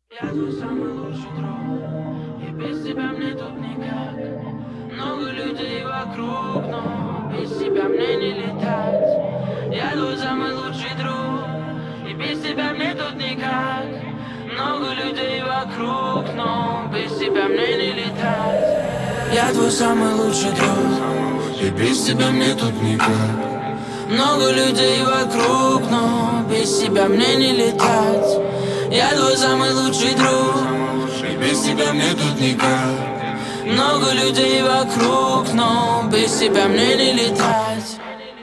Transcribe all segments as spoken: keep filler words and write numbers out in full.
Я твой самый лучший друг, и без тебя мне тут никак. Много людей вокруг, но без тебя мне не летать. Я твой самый лучший друг, и без тебя мне тут никак. Много людей вокруг, но без тебя мне не летать. Я твой самый лучший друг, и без тебя мне тут никак. Много людей вокруг, но без тебя мне не летать. Я твой самый лучший друг, и без тебя мне тут никак. Много людей вокруг, но без тебя мне не летать.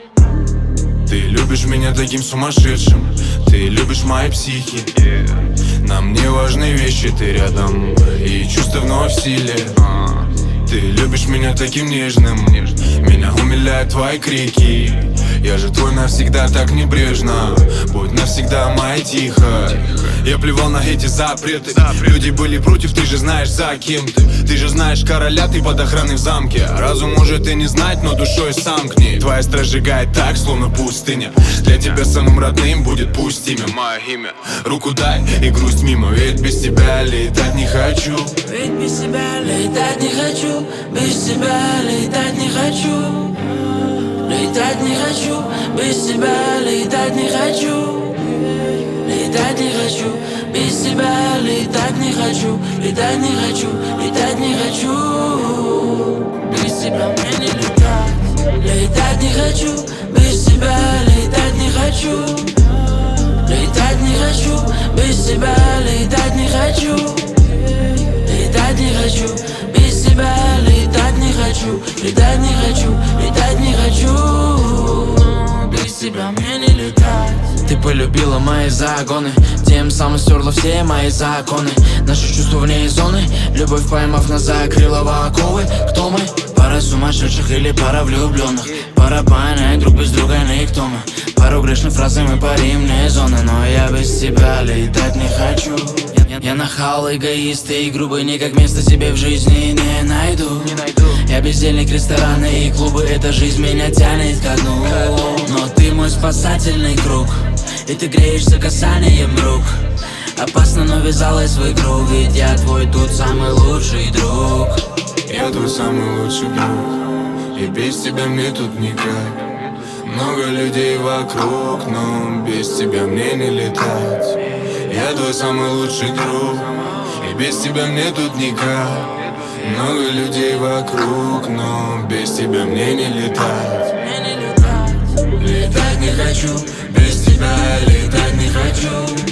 Ты любишь меня таким сумасшедшим, ты любишь мои психи. Нам не важны вещи, ты рядом, и чувства вновь в силе. Ты любишь меня таким нежным, меня умиляют твои крики. Я же твой навсегда, так небрежно, будь навсегда моя тихо. Я плевал на эти запреты, люди были против, ты же знаешь за кем ты. Ты же знаешь короля, ты под охраной в замке. Разум может и не знать, но душой сам к ней. Твоя страсть сжигает так, словно пустыня. Для тебя самым родным будет пусть имя, мое имя. Руку дай и грусть мимо, ведь без тебя летать не хочу. Ведь без тебя летать не хочу, без тебя летать не хочу. Летать не хочу, без тебя летать не хочу. Летать не хочу, без тебя летать не хочу. Летать не хочу, летать не хочу. Без тебя мне не летать. Летать не хочу, без тебя летать не хочу. Летать не хочу, без тебя летать не хочу. Летать не хочу, без тебя летать не хочу. Летать не хочу, летать не хочу. Без тебя мне не летать. Ты полюбила мои загоны, тем самым стерла все мои законы. Наши чувства вне зоны, любовь поймав нас закрыла в оковы. Кто мы? Пара сумасшедших или пара влюбленных? Пора понять друг без друга никто мы. Пару грешных фраз и мы парим вне зоны. Но я без тебя летать не хочу. Я нахал, эгоист и грубый, никак места себе в жизни не найду. Не найду. Я бездельник, рестораны и клубы, эта жизнь меня тянет ко дну. Но ты мой спасательный круг, и ты греешься касанием рук. Опасно, но вязалась свой круг, ведь я твой тут самый лучший друг. Я твой самый лучший друг, и без тебя мне тут никак. Много людей вокруг, но без тебя мне не летать. Я твой самый лучший друг, и без тебя мне тут никак. Много людей вокруг, но без тебя мне не летать. Летать не хочу, без тебя летать не хочу.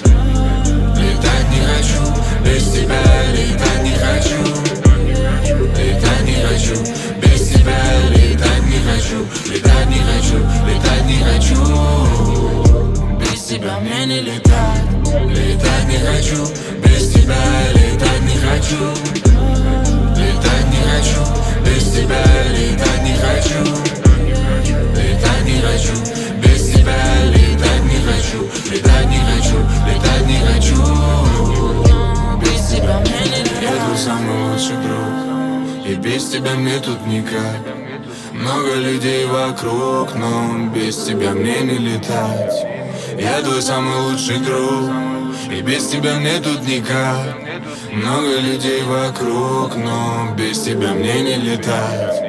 Летать не хочу, без тебя летать не хочу. Летать не хочу, без тебя летать не хочу. Летать не хочу, летать не хочу. Без тебя мне не летать. Летать не хочу, без тебя летать не хочу. Летать не хочу, без тебя летать не хочу. Летать не хочу, без тебя летать не хочу. Летать не хочу, летать не хочу. Без тебя мне не летать. Я твой самый лучший друг, и без тебя мне тут никак. Много людей вокруг, но без тебя мне не летать. Я твой самый лучший друг, и без тебя мне тут никак. Много людей вокруг, но без тебя мне не летать.